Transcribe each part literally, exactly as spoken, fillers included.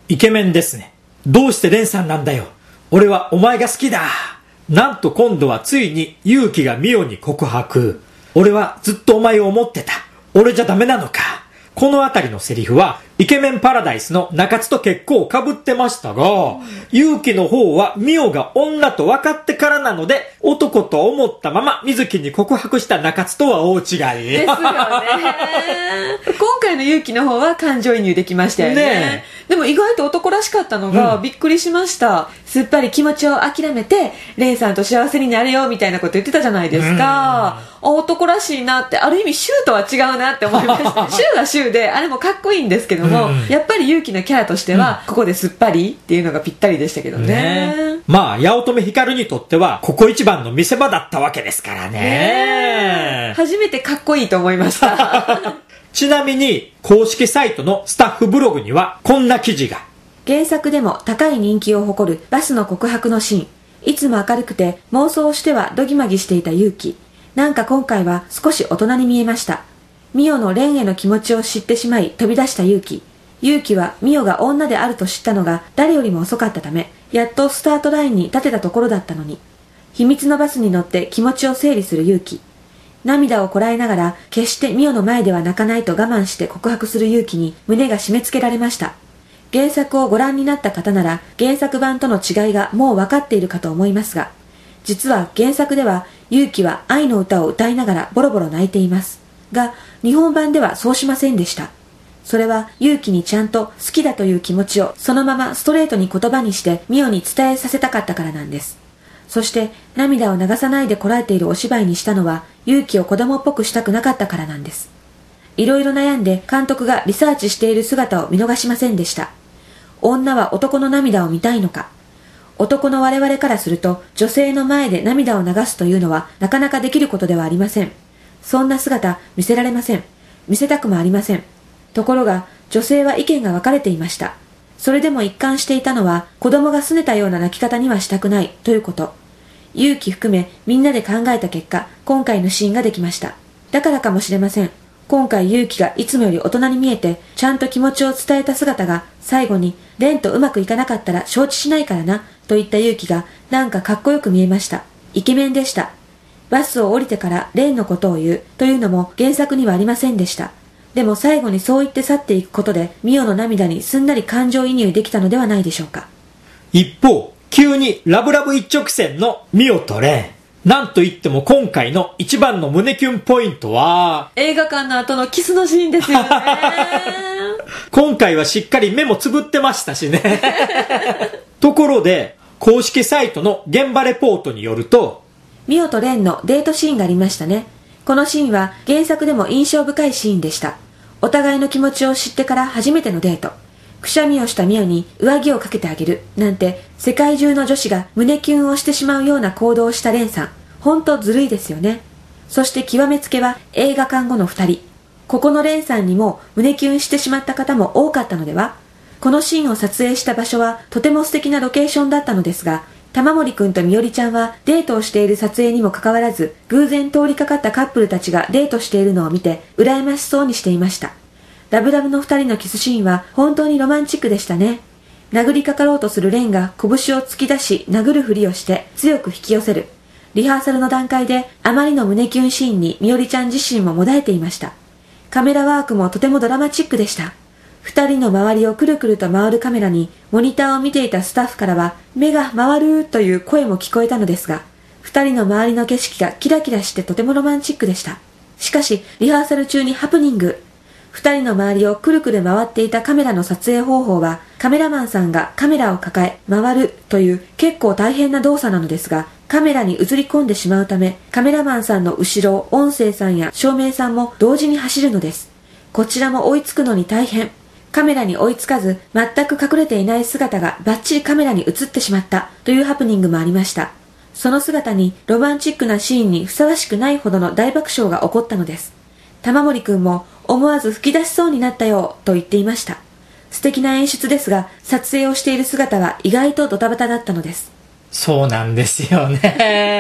イケメンですね。どうしてレンさんなんだよ。俺はお前が好きだ。なんと今度はついに勇気がミオに告白。俺はずっとお前を思ってた。俺じゃダメなのか。このあたりのセリフはイケメンパラダイスの中津と結構被ってましたが、勇気の方はミオが女と分かってからなので、男と思ったまま水木に告白した中津とは大違いですよね。 今回の勇気の方は感情移入できましたよね。ねでも意外と男らしかったのがびっくりしました、うん、すっぱり気持ちを諦めてレンさんと幸せになれよみたいなこと言ってたじゃないですか、うん、男らしいなって、ある意味シューとは違うなって思いましたシューはシューであれもかっこいいんですけども、うん、やっぱり勇気のキャラとしては、うん、ここですっぱりっていうのがぴったりでしたけど ね, ねまあ八乙女光にとってはここ一番の見せ場だったわけですからね。 ね初めてかっこいいと思いましたちなみに公式サイトのスタッフブログにはこんな記事が。 原作でも高い人気を誇るバスの告白のシーン。いつも明るくて妄想してはドギマギしていた勇気。なんか今回は少し大人に見えました。ミオのレンへの気持ちを知ってしまい飛び出した勇気。勇気はミオが女であると知ったのが誰よりも遅かったため、やっとスタートラインに立てたところだったのに。秘密のバスに乗って気持ちを整理する勇気。涙をこらえながら決してミオの前では泣かないと我慢して告白する勇気に胸が締め付けられました。原作をご覧になった方なら原作版との違いがもう分かっているかと思いますが、実は原作では勇気は愛の歌を歌いながらボロボロ泣いていますが、日本版ではそうしませんでした。それは勇気にちゃんと好きだという気持ちをそのままストレートに言葉にしてミオに伝えさせたかったからなんです。そして涙を流さないでこらえているお芝居にしたのは勇気を子供っぽくしたくなかったからなんです。いろいろ悩んで監督がリサーチしている姿を見逃しませんでした。女は男の涙を見たいのか。男の我々からすると女性の前で涙を流すというのはなかなかできることではありません。そんな姿見せられません。見せたくもありません。ところが女性は意見が分かれていました。それでも一貫していたのは子供が拗ねたような泣き方にはしたくないということ。勇気含めみんなで考えた結果、今回のシーンができました。だからかもしれません。今回勇気がいつもより大人に見えてちゃんと気持ちを伝えた姿が最後にレンとうまくいかなかったら承知しないからなといった勇気がなんかかっこよく見えました。イケメンでした。バスを降りてからレンのことを言うというのも原作にはありませんでした。でも最後にそう言って去っていくことでミオの涙にすんなり感情移入できたのではないでしょうか。 一方、急にラブラブ一直線のミオとレン。なんといっても今回の一番の胸キュンポイントは映画館の後のキスのシーンですよね今回はしっかり目もつぶってましたしねところで公式サイトの現場レポートによると、 ミオとレンのデートシーンがありましたね。このシーンは原作でも印象深いシーンでした。お互いの気持ちを知ってから初めてのデート。くしゃみをしたミオに上着をかけてあげるなんて世界中の女子が胸キュンをしてしまうような行動をしたレンさん。ほんとずるいですよね。そして極めつけは映画館後の二人。ここのレンさんにも胸キュンしてしまった方も多かったのでは。このシーンを撮影した場所はとても素敵なロケーションだったのですが、玉森くんとみおりちゃんはデートをしている撮影にもかかわらず、偶然通りかかったカップルたちがデートしているのを見て羨ましそうにしていました。ラブラブの二人のキスシーンは本当にロマンチックでしたね。殴りかかろうとするレンが拳を突き出し殴るふりをして強く引き寄せる。リハーサルの段階であまりの胸キュンシーンにみおりちゃん自身ももだえていました。カメラワークもとてもドラマチックでした。二人の周りをくるくると回るカメラにモニターを見ていたスタッフからは目が回るという声も聞こえたのですが、二人の周りの景色がキラキラしてとてもロマンチックでした。しかしリハーサル中にハプニング。二人の周りをくるくる回っていたカメラの撮影方法はカメラマンさんがカメラを抱え回るという結構大変な動作なのですが、カメラに映り込んでしまうためカメラマンさんの後ろを音声さんや照明さんも同時に走るのです。こちらも追いつくのに大変。カメラに追いつかず全く隠れていない姿がバッチリカメラに映ってしまったというハプニングもありました。その姿にロマンチックなシーンにふさわしくないほどの大爆笑が起こったのです。玉森くんも思わず吹き出しそうになったよと言っていました。素敵な演出ですが撮影をしている姿は意外とドタバタだったのです。 そうなんですよね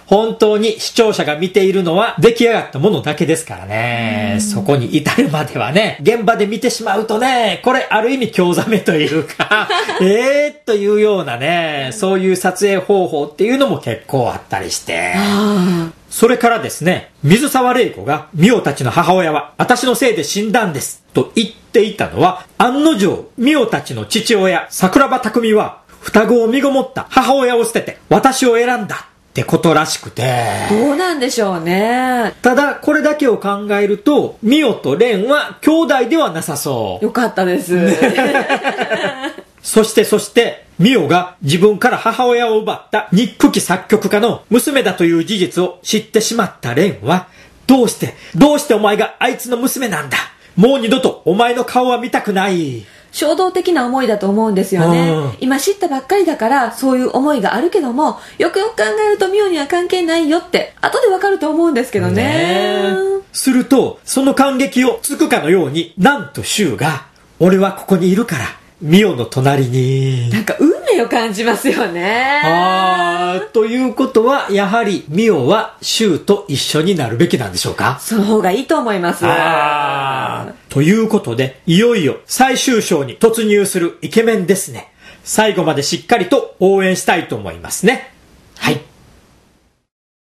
本当に視聴者が見ているのは出来上がったものだけですからね。そこに至るまではね、現場で見てしまうとね、これある意味興ざめというか、えーというようなね、そういう撮影方法っていうのも結構あったりして。それからですね、水沢玲子がミオたちの母親は私のせいで死んだんですと言っていたのは、案の定ミオたちの父親桜庭匠は双子を身ごもった母親を捨てて私を選んだってことらしくて、 どうなんでしょうね。 ただこれだけを考えるとミオとレンは兄弟ではなさそう。 よかったです。 そしてそしてミオが自分から母親を奪った憎き作曲家の娘だという事実を知ってしまったレンは、どうしてどうしてお前があいつの娘なんだ、もう二度とお前の顔は見たくない。 衝動的な思いだと思うんですよね、うん、今知ったばっかりだからそういう思いがあるけども、よくよく考えるとミオには関係ないよって後でわかると思うんですけど ね, ねするとその感激をつくかのように、なんとシュウが俺はここにいるからミオの隣に、 なんか運命を感じますよね。 あー、ということはやはりミオはシュウと一緒になるべきなんでしょうか。 その方がいいと思います。 あー、ということでいよいよ最終章に突入するイケメンですね。最後までしっかりと応援したいと思いますね。